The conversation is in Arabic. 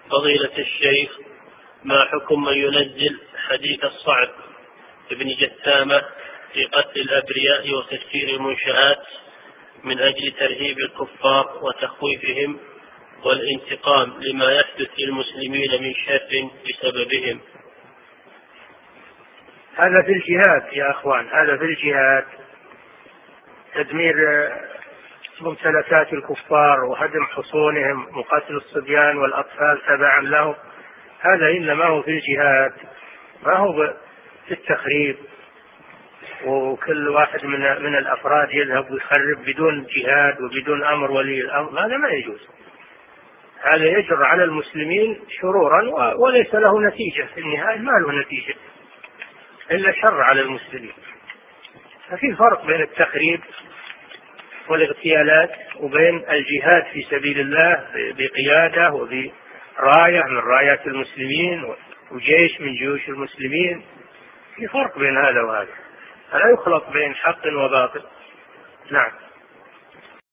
فضيلة الشيخ، ما حكم من ينزل حديث الصعب ابن جثامة في قتل الأبرياء وتفسير المنشآت من أجل ترهيب الكفار وتخويفهم والانتقام لما يحدث للمسلمين من شر بسببهم؟ هذا في الجهاد يا أخوان، هذا في الجهاد، تدمير ممتلكات الكفار وهدم حصونهم وقتل الصبيان والأطفال تبعا لهم، هذا إنما هو في الجهاد، ما هو في التخريب وكل واحد من الأفراد يذهب ويخرب بدون جهاد وبدون أمر ولي الأمر. هذا ما يجوز، هذا يجر على المسلمين شرورا وليس له نتيجة في النهاية، ما له نتيجة إلا شر على المسلمين. ففي فرق بين التخريب والاغتيالات وبين الجهاد في سبيل الله بقيادة وبراية من رايات المسلمين وجيش من جيوش المسلمين. في فرق بين هذا وهذا، لا يخلط بين حق وباطل. نعم.